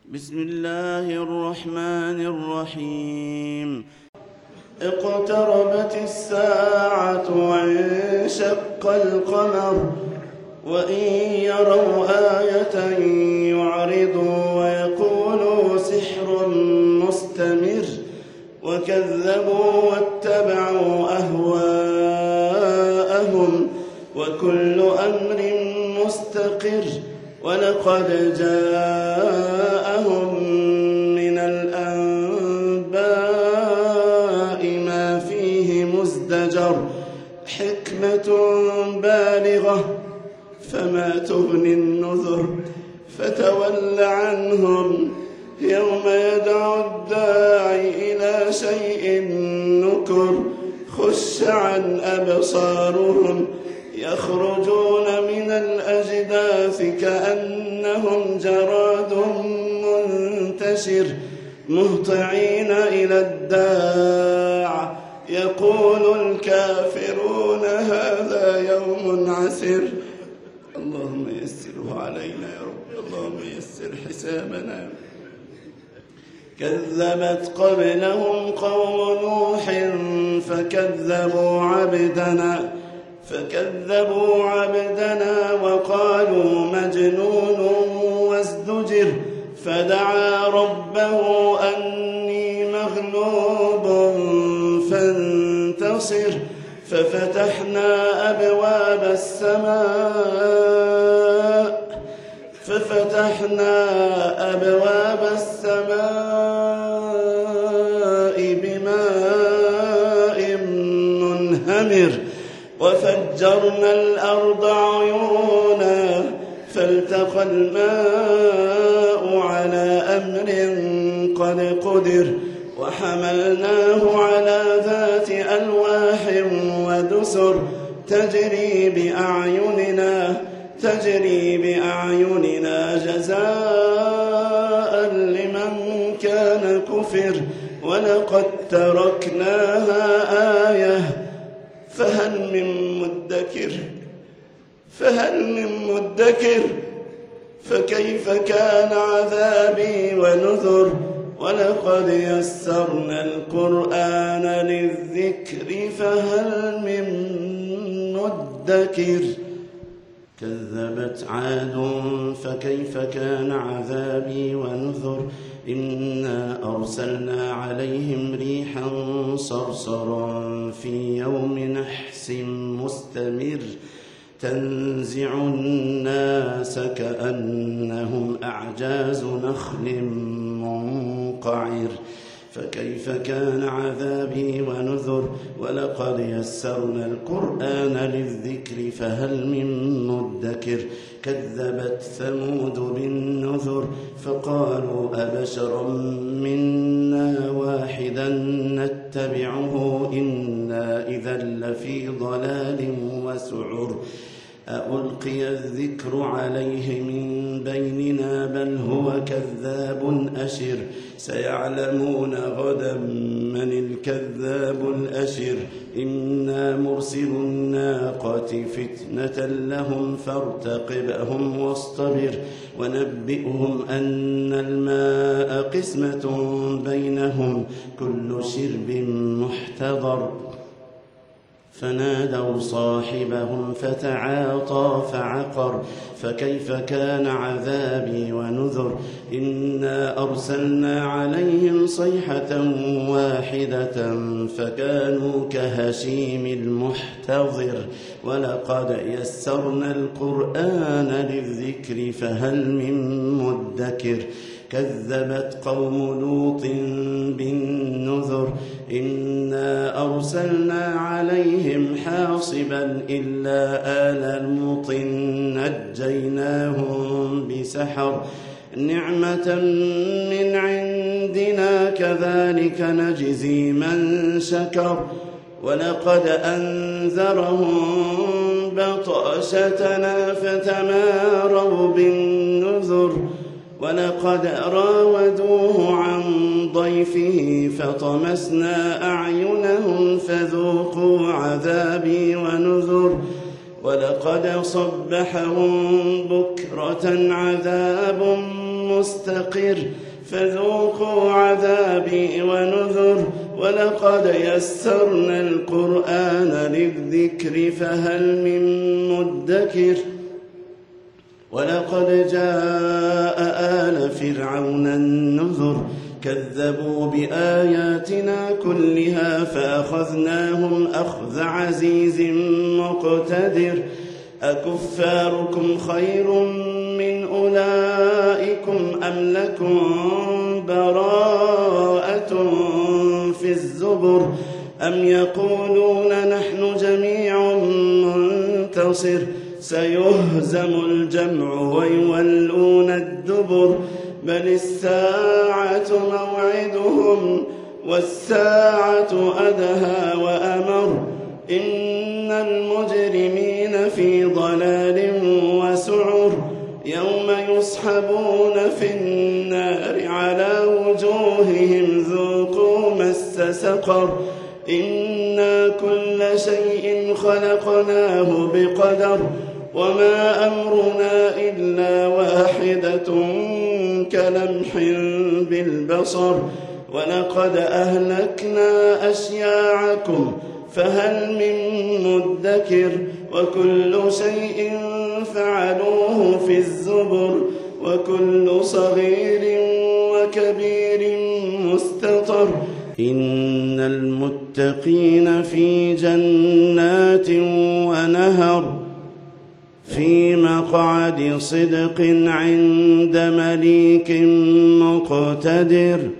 بسم الله الرحمن الرحيم. اقتربت الساعة وانشق القمر وإن يروا آية يعرضوا ويقولوا سحر مستمر وكذبوا واتبعوا أهواءهم وكل أمر مستقر ولقد جاءهم من الأنباء ما فيه مزدجر حكمة بالغة فما تغني النذر فتول عنهم يوم يدعو الداعي إلى شيء نكر خش عن أبصارهم يخرجون من الأجداث كأنهم جراد منتشر مهطعين إلى الداع يقول الكافرون هذا يوم عسر اللهم يسره علينا يا رب اللهم يسر حسابنا. كذبت قبلهم قوم نوح فكذبوا عبدنا وقالوا مجنون وازدجر فدعا ربه أني مغلوب فانتصر ففتحنا أبواب السماء بماء منهمر وفجرنا الأرض عيونا فالتقى الماء على أمر قد قدر وحملناه على ذات ألواح ودسر تجري بأعيننا جزاء لمن كان كفر ولقد تركناها آية فهل من مدكر فكيف كان عذابي ونذر ولقد يسرنا القرآن للذكر فهل من مدكر. كذبت عاد فكيف كان عذابي ونذر إنا أرسلنا عليهم ريحا صرصرا في يوم نحس مستمر تنزع الناس كأنهم أعجاز نخل منقعر فكيف كان عذابي ونذر ولقد يسرنا القرآن للذكر فهل من مدكر. كذبت ثمود بالنذر فقالوا أبشرا منا واحدا نتبعه إنا إذا لفي ضلال وسعر ألقي الذكر عليه من بيننا بل هو كذاب أشر سيعلمون غدا من الكذاب الأشر إنا مرسل الناقة فتنة لهم فارتقبهم واصطبر ونبئهم أن الماء قسمة بينهم كل شرب محتضر فنادوا صاحبهم فتعاطى فعقر فكيف كان عذابي ونذر إنا أرسلنا عليهم صيحة واحدة فكانوا كهشيم المحتضر ولقد يسرنا القرآن للذكر فهل من مدكر. كذبت قوم لوط بالنذر إنا أرسلنا عليهم حاصبا إلا آل لوط نجيناهم بسحر نعمة من عندنا كذلك نجزي من شكر ولقد أنذرهم بطشتنا فتماروا بالنذر ولقد راودوه عن ضيفه فطمسنا أعينهم فذوقوا عذابي ونذر ولقد صبحهم بكرة عذاب مستقر فذوقوا عذابي ونذر ولقد يسرنا القرآن للذكر فهل من مدكر ولقد جاء آل فرعون النذر كذبوا بآياتنا كلها فأخذناهم أخذ عزيز مقتدر أكفاركم خير من أولئكم أم لكم براءة في الزبر أم يقولون نحن جميع منتصر سيهزم الجمع ويولون الدبر بل الساعة موعدهم والساعة أدهى وأمر إن المجرمين في ضلال وسعر يوم يسحبون في النار على وجوههم ذوقوا مس سقر إنا كل شيء خلقناه بقدر وما أمرنا إلا واحدة كلمح بالبصر ولقد أهلكنا أشياعكم فهل من مدكر وكل شيء فعلوه في الزبر وكل صغير وكبير مستطر إن المتقين في جنات ونهر في مقعد صدق عند مليك مقتدر